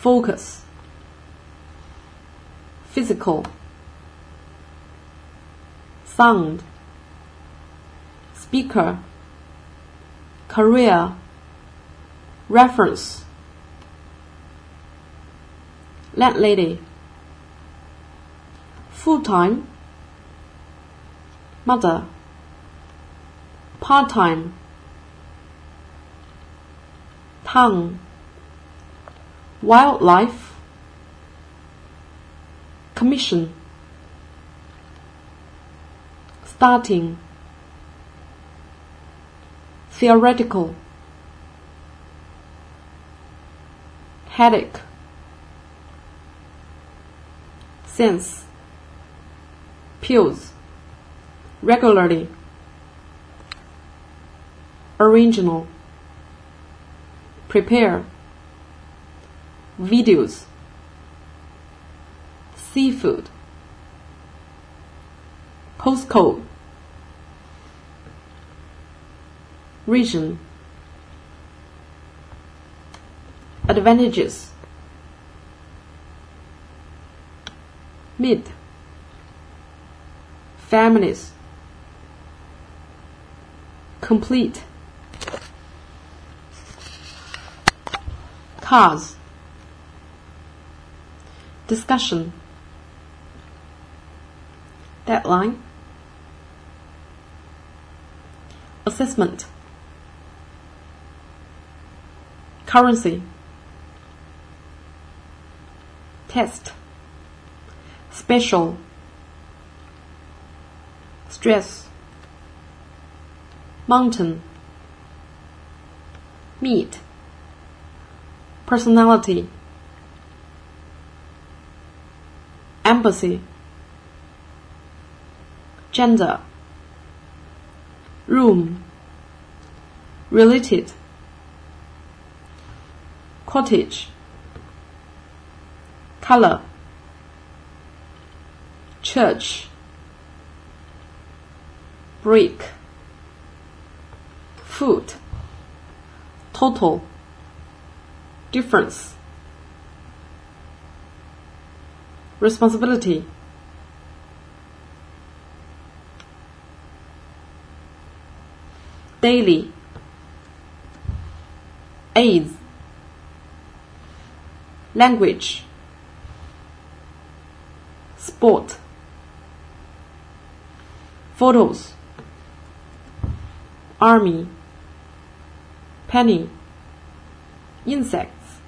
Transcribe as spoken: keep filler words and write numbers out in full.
focus, physical, sound, speaker, career, reference, landlady, full-time, mother, part-time, tongue, wildlife, commission, starting, theoretical, headache, sense, pills, regularly, original, prepare, videos, seafood, postcode, region, advantages, meet, families, complete, cars, discussion, deadline, assessment, currency, test, special, stress, mountain, meet, personality, embassy, gender, room, related, cottage, color, church, break, food, total, difference, responsibility, daily, aids, language, sport, photos, army, penny, insects,